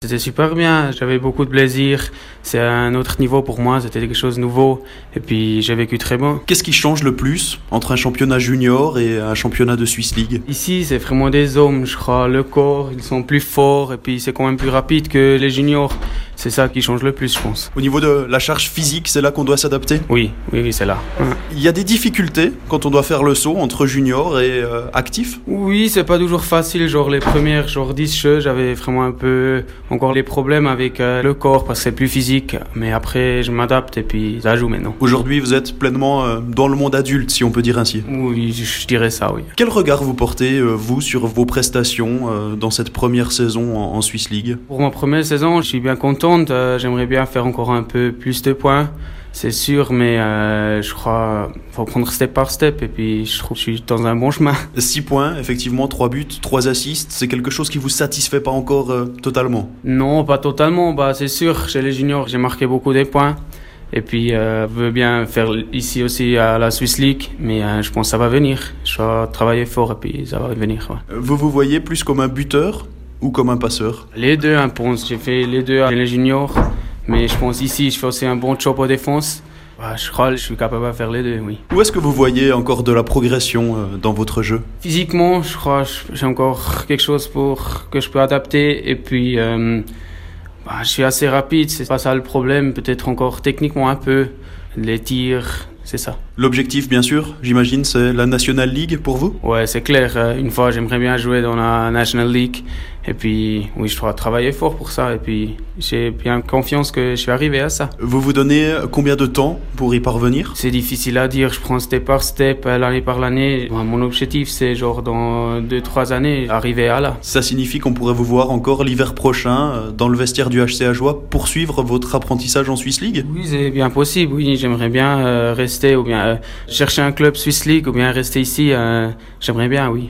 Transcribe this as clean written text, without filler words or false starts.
C'était super bien, j'avais beaucoup de plaisir. C'est un autre niveau pour moi, c'était quelque chose de nouveau. Et puis j'ai vécu très bon. Qu'est-ce qui change le plus entre un championnat junior et un championnat de Swiss League? Ici, c'est vraiment des hommes, je crois. Le corps, ils sont plus forts et puis c'est quand même plus rapide que les juniors. C'est ça qui change le plus, je pense. Au niveau de la charge physique, c'est là qu'on doit s'adapter? Oui, c'est là. Il y a des difficultés quand on doit faire le saut entre junior et actif? Oui, c'est pas toujours facile. Genre les premières, 10 jeux, j'avais vraiment un peu encore les problèmes avec le corps parce que c'est plus physique. Mais après, je m'adapte et puis ça joue maintenant. Aujourd'hui, vous êtes pleinement dans le monde adulte, si on peut dire ainsi. Oui, je dirais ça, oui. Quel regard vous portez, vous, sur vos prestations dans cette première saison en Swiss League? Pour ma première saison, je suis bien contente. J'aimerais bien faire encore un peu plus de points. C'est sûr, mais je crois qu'il faut prendre step par step et puis je trouve que je suis dans un bon chemin. 6 points, effectivement, 3 buts, 3 assists, c'est quelque chose qui vous satisfait pas encore totalement? Non, pas totalement, c'est sûr, chez les juniors j'ai marqué beaucoup de points et puis je veux bien faire ici aussi à la Swiss League, mais je pense que ça va venir. Je dois travailler fort et puis ça va venir. Ouais. Vous voyez plus comme un buteur ou comme un passeur? Les deux, je pense. J'ai fait les deux chez les juniors. Mais je pense ici, je fais aussi un bon job en défense. Je crois que je suis capable de faire les deux, oui. Où est-ce que vous voyez encore de la progression dans votre jeu? Physiquement, je crois que j'ai encore quelque chose pour que je peux adapter. Et puis, je suis assez rapide, c'est pas ça le problème. Peut-être encore techniquement un peu. Les tirs, c'est ça. L'objectif, bien sûr, j'imagine, c'est la National League pour vous? Ouais, c'est clair. Une fois, j'aimerais bien jouer dans la National League. Et puis, oui, je dois travailler fort pour ça. Et puis, j'ai bien confiance que je suis arrivé à ça. Vous vous donnez combien de temps pour y parvenir? C'est difficile à dire. Je prends step par step, l'année par l'année. Mon objectif, c'est dans 2-3 années, arriver à là. Ça signifie qu'on pourrait vous voir encore l'hiver prochain dans le vestiaire du HC Ajoie poursuivre votre apprentissage en Swiss League? Oui, c'est bien possible. Oui, j'aimerais bien rester ou bien chercher un club Swiss League ou bien rester ici. J'aimerais bien, oui.